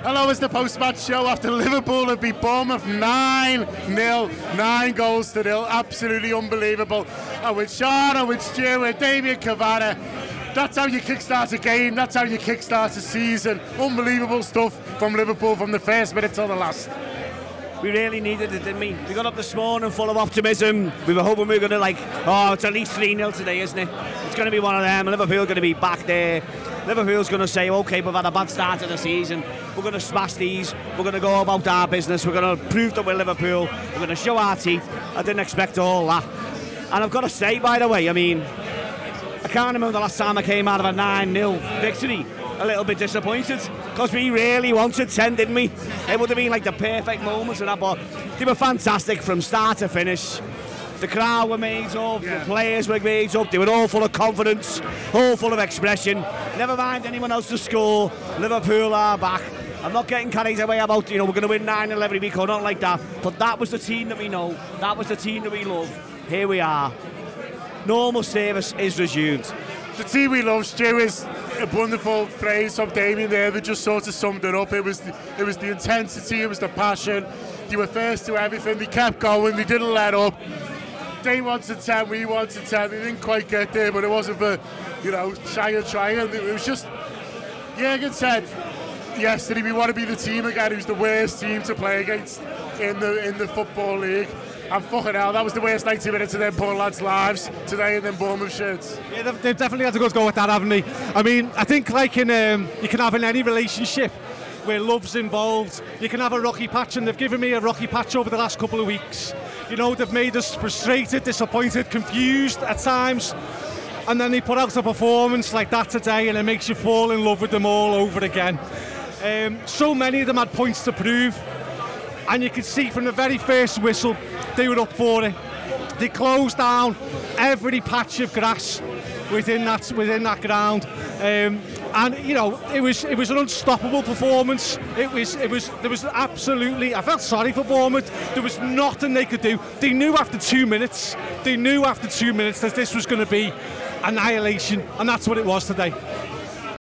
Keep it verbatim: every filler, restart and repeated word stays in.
Hello, it's the post-match show after Liverpool have beat Bournemouth nine nil, nine goals to nil. Absolutely unbelievable. And with Sean, and with Stu, with Damien Cavani, that's how you kickstart a game, that's how you kickstart a season. Unbelievable stuff from Liverpool from the first minute till the last. We really needed it, didn't we? We got up this morning full of optimism. We were hoping we were going to like, oh, it's at least three nil today, isn't it? It's going to be one of them. Liverpool are going to be back there. Liverpool's going to say, OK, we've had a bad start to the season. We're going to smash these. We're going to go about our business. We're going to prove that we're Liverpool. We're going to show our teeth. I didn't expect all that. And I've got to say, by the way, I mean, I can't remember the last time I came out of a nine nil victory a little bit disappointed, because we really wanted ten, didn't we? It would have been like the perfect moments and that, but they were fantastic from start to finish. The crowd were made up, yeah. The players were made up, they were all full of confidence, all full of expression. Never mind anyone else to score, Liverpool are back. I'm not getting carried away about, you know, we're going to win nine nil every week or not like that, but that was the team that we know, that was the team that we love. Here we are. Normal service is resumed. The team we love, Stu, is a wonderful phrase from Damien there that just sort of summed it up. It was the, it was the intensity, it was the passion. They were first to everything, they kept going, they didn't let up. They wanted ten, we wanted ten, they didn't quite get there, but it wasn't for, you know, trying and trying. It was just, Jurgen said yesterday, we want to be the team again who's the worst team to play against in the in the Football League. And fucking hell, that was the worst ninety minutes of them poor lads' lives today in them Bournemouth shirts. Yeah, they've, they've definitely had a good go at that, haven't they? I mean, I think like in um, you can have in any relationship where love's involved, you can have a rocky patch, and they've given me a rocky patch over the last couple of weeks. You know, they've made us frustrated, disappointed, confused at times, and then they put out a performance like that today, and it makes you fall in love with them all over again. Um, so many of them had points to prove, and you could see from the very first whistle they were up for it. They closed down every patch of grass within that within that ground, um, and you know it was it was an unstoppable performance. It was it was there was absolutely. I felt sorry for Bournemouth. There was nothing they could do. They knew after two minutes. They knew after two minutes that this was going to be annihilation, and that's what it was today.